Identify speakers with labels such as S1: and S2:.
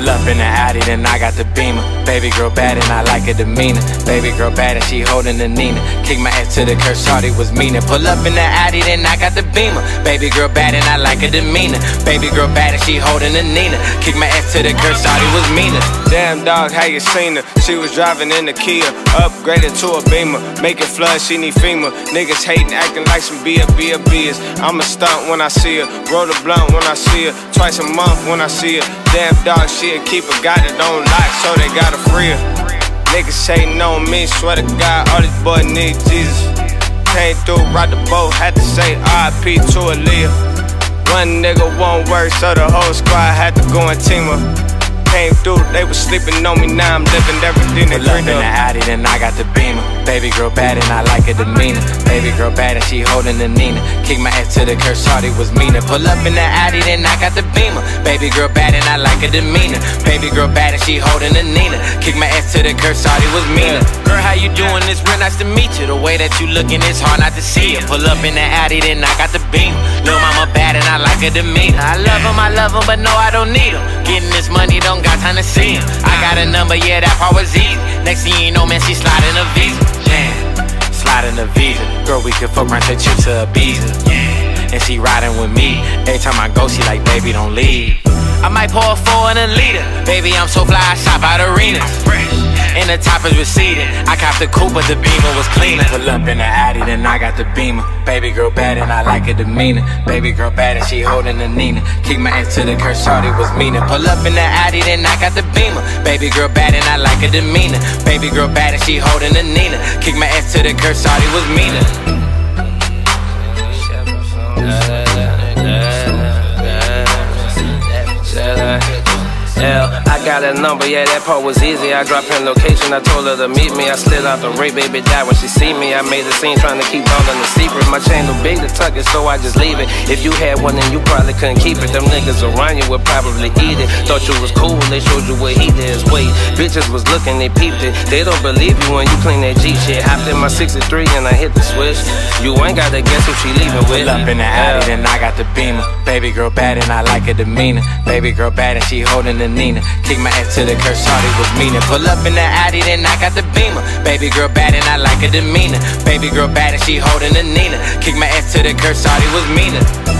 S1: up in the Addy, then I got the Beamer. Baby girl bad and I like her demeanor. Baby girl bad and she holding the Nina. Kick my ass to the curb, shawty was meaner. Pull up in the Addy, then I got the Beamer. Baby girl bad and I like her demeanor. Baby girl bad and she holding the Nina. Kick my ass to the curb, shawty was meaner.
S2: Damn dog, how you seen her? She was driving in the Kia, upgraded to a Beamer. Make it flood, she need FEMA. Niggas hating, acting like some B.A.B.A.B.'s. I'm a stunt when I see her, roll the blunt when I see her, twice a month when I see her. Damn dog, she a keeper, got it on lock, so they gotta free her. Niggas hating on me, swear to God, all these boys need Jesus. Came through, rock the boat, had to say R.I.P. to Aaliyah. One nigga won't work, so the whole squad had to go and team up. Came through, they was sleeping on me, now I'm living everything they dreamed
S1: in the Addy, then I got the Beamer. Baby girl bad and I like her demeanor. Baby girl bad and she holding the Nina. Kick my ass to the curb, shawty was meaner. Pull up in the Addy, then I got the Beamer. Baby girl bad and I like her demeanor. Baby girl bad and she holding the Nina. Kick my ass to the curb, shawty was meaner. Girl, how you doing? It's real nice to meet you. The way that you looking, it's hard not to see you. Pull up in the Addy, then I got the Beamer. Lil' mama bad and I like her demeanor. I love him, but no, I don't need him. Getting this money, don't got time to see him. I got a number, yeah, that part was easy. Next thing you know, man, she sliding a visa. Yeah, sliding a visa. Girl, we could fuck around, take you to Ibiza. Yeah, and she riding with me. Every time I go, she like, baby, don't leave. I might pour a 4 in a liter. Baby, I'm so fly, I shop out arenas. And the top is receding. I copped the coupe, but the Beamer was cleaner. Pull up in the Addy, then I got the Beamer. Baby girl bad and I like her demeanor. Baby girl bad and she holding the Nina. Kick my ass to the curb, shawty was meaner. Pull up in the Addy, then I got the Beamer. Baby girl bad and I like her demeanor. Baby girl bad and she holding the Nina. Kick my ass to the curb, shawty was meaner.
S3: I got a number, yeah, that part was easy. I dropped in location, I told her to meet me. I slid out the rape, baby died when she see me. I made a scene trying to keep all in the secret. My chain too big to tuck it, so I just leave it. If you had one, then you probably couldn't keep it. Them niggas around you would probably eat it. Thought you was cool, they showed you what he did. Wait, bitches was looking, they peeped it. They don't believe you when you clean that G shit. Hopped in my 63 and I hit the switch. You ain't gotta guess who she leaving with.
S1: Pull up in the Addy, then I got the Beamer. Baby girl bad and I like her demeanor. Baby girl bad and she holding the Nina. Kick my ass to the curb, shawty was meaner. Pull up in the Addy, then I got the Beamer. Baby girl bad and I like her demeanor. Baby girl bad and she holding the Nina. Kick my ass to the curb, shawty was meaner.